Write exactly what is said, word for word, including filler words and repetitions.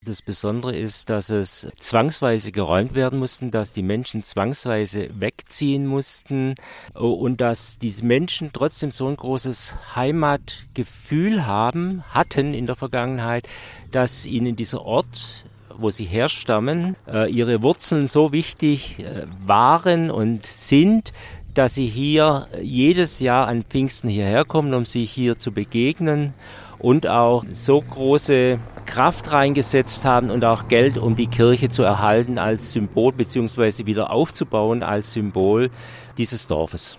Das Besondere ist, dass es zwangsweise geräumt werden mussten, dass die Menschen zwangsweise wegziehen mussten und dass diese Menschen trotzdem so ein großes Heimatgefühl haben, hatten in der Vergangenheit, dass ihnen dieser Ort, wo sie herstammen, ihre Wurzeln so wichtig waren und sind, dass sie hier jedes Jahr an Pfingsten hierher kommen, um sich hier zu begegnen und auch so große Kraft reingesetzt haben und auch Geld, um die Kirche zu erhalten als Symbol beziehungsweise wieder aufzubauen als Symbol dieses Dorfes.